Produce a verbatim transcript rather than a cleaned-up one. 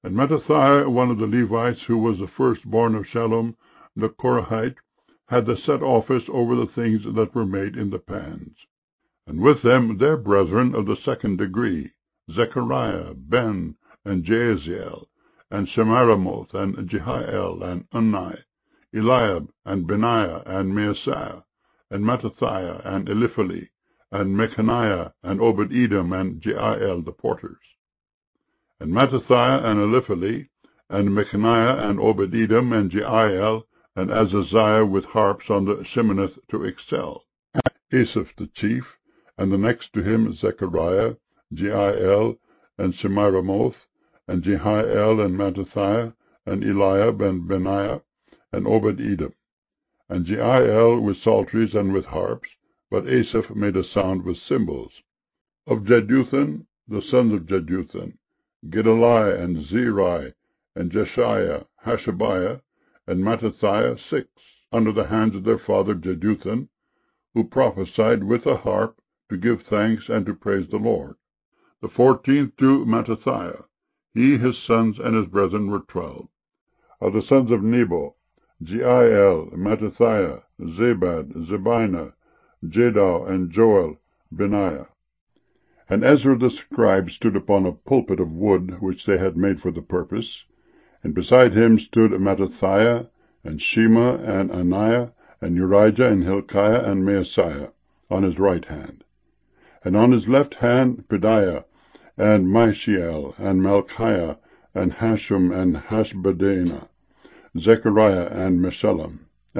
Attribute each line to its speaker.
Speaker 1: And Mattithiah, one of the Levites, who was the firstborn of Shallum the Korahite, had the set office over the things that were made in the pans. And with them their brethren of the second degree, Zechariah, Ben, and Jaasiel, and Shemiramoth, and Jehiel, and Unni, Eliab, and Benaiah, and Maaseiah, and Mattithiah, and Eliphali, and Mechaniah, and Obed-Edom, and Jeiel the porters. And Mattithiah, and Eliphali, and Mechaniah, and Obed-Edom, and Jeiel, and Azaziah with harps on the Sheminith to excel. Asaph the chief, and the next to him Zechariah, Jeiel, and Shemiramoth, and Jehiel, and Mattithiah, and Eliab, and Benaiah, and Obed-Edom, and Jeiel with psalteries and with harps, but Asaph made a sound with cymbals. Of Jeduthun, the sons of Jeduthun, Gedaliah, and Zeri, and Jeshiah, Hashabiah, and Mattithiah, six, under the hands of their father Jeduthun, who prophesied with a harp to give thanks and to praise the Lord. The fourteenth to Mattithiah. He, his sons, and his brethren were twelve. Of the sons of Nebo, Jeiel, Mattithiah, Zabad, Zebina, Jadau, and Joel, Benaiah. And Ezra the scribe stood upon a pulpit of wood, which they had made for the purpose, and beside him stood Mattithiah, and Shema, and Ananiah, and Urijah, and Hilkiah, and Maaseiah, on his right hand. And on his left hand Pedaiah, and Mishael, and Malchiah, and Hashum, and Hashbaddanah, Zechariah, and Meshullam.